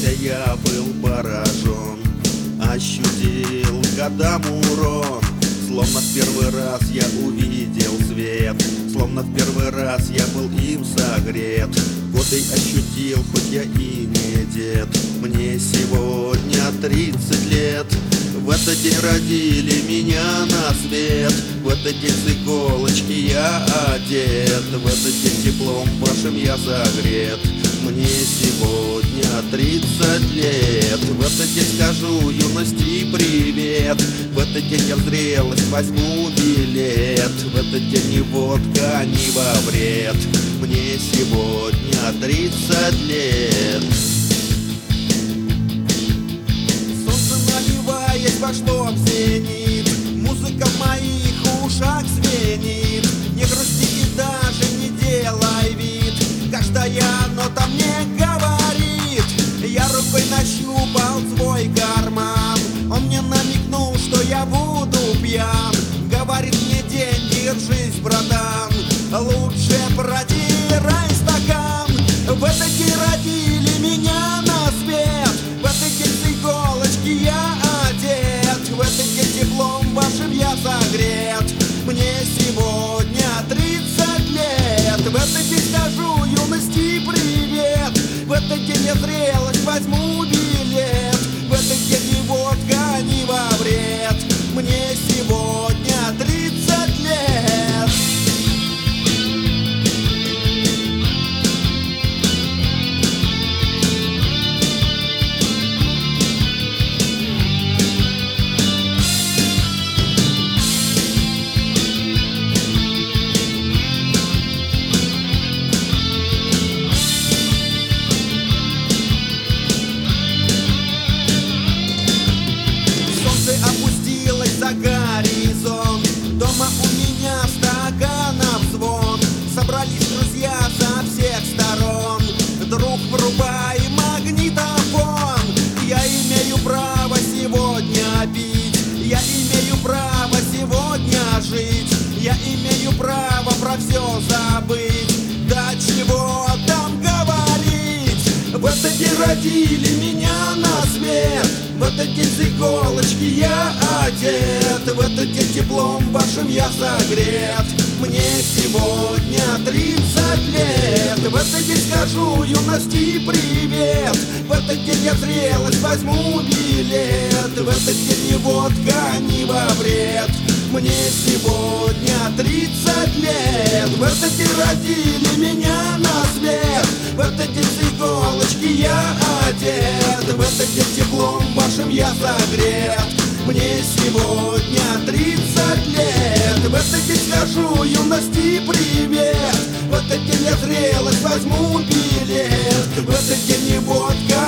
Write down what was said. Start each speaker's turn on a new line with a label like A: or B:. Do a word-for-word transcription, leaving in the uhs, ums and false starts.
A: родился, я был поражен, ощутил годам урон. Словно в первый раз я увидел свет, словно в первый раз я был им согрет. Годы ощутил, хоть я и не дед, мне сегодня тридцать лет. В этот день родили меня на свет, в этот день с иголочки я одет, в этот день теплом вашим я согрет. Мне сегодня тридцать лет, в этот день скажу юности привет, в этот день я в зрелость возьму билет, в этот день ни водка, ни во вред. Мне сегодня тридцать лет. Солнце, наливаясь, вошло в зенит, музыка в моих ушах звенит. Не грусти и даже не делай вид, каждая нота мне говорит. Я рукой нащупал свой карман, он мне намекнул, что я буду пьян. Говорит мне: день, держись, братан, лучше протирай стакан. В этот день родили меня на свет, в этот день с иголочки я одет, в этот день теплом вашим я согрет. Мне сегодня тридцать лет, в этот день скажу юности привет, в этот день я зрелость возьму билет, в этот день ни водка, ни во вред. Мне сегодня тридцать лет. Опустилась за горизонт, дома у меня стаканов звон. Собрались друзья со всех сторон, друг, врубай магнитофон. Я имею право сегодня пить, я имею право сегодня жить, я имею право про все забыть, да чего там говорить. В этот день родили меня на свет, в этот день с иголочки я одет, в этот день теплом вашим я согрет. Мне сегодня тридцать лет, в этот день скажу юности привет, в этот день я в зрелость возьму билет, в этот день ни водка, ни во вред. Мне сегодня тридцать лет, в этот день родили меня на свет, в этот день с иголочки я одет, в этот день теплом вашим я согрет. Мне сегодня тридцать лет, в этот день скажу юности привет, в этот день я зрелость возьму билет, в этот день ни водка,